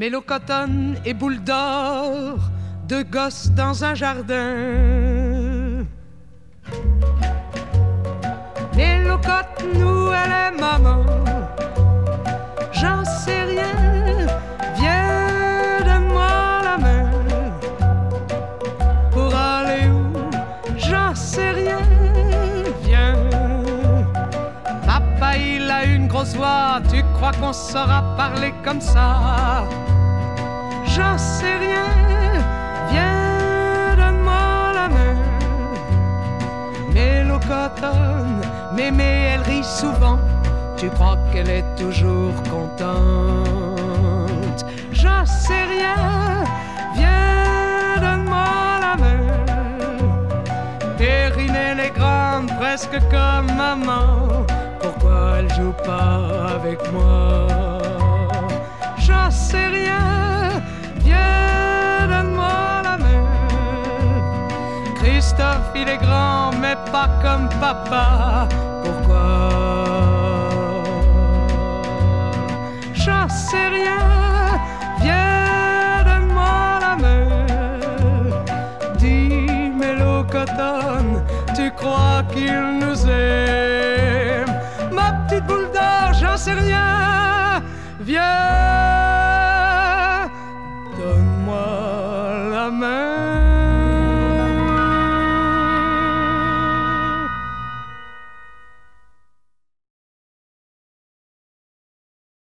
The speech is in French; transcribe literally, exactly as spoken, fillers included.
Mélocotone et boule d'or, deux gosses dans un jardin. Mélocote, nous, elle est maman. J'en sais rien, viens, donne-moi la main. Pour aller où? J'en sais rien, viens. Papa, il a une grosse voix, tu crois qu'on saura parler comme ça? J'en sais rien, viens, donne-moi la main. Mélocotone, mémé, elle rit souvent, tu crois qu'elle est toujours contente? J'en sais rien, viens, donne-moi la main. Perrine, elle est grande, presque comme maman, pourquoi elle joue pas avec moi? J'en sais rien, viens, donne-moi la main. Christophe, il est grand, mais pas comme papa, pourquoi? J'en sais rien, viens, donne-moi la main. Dis, Mélocotone, tu crois qu'il nous aime? Ma petite boule d'or, j'en sais rien, viens, donne-moi la main.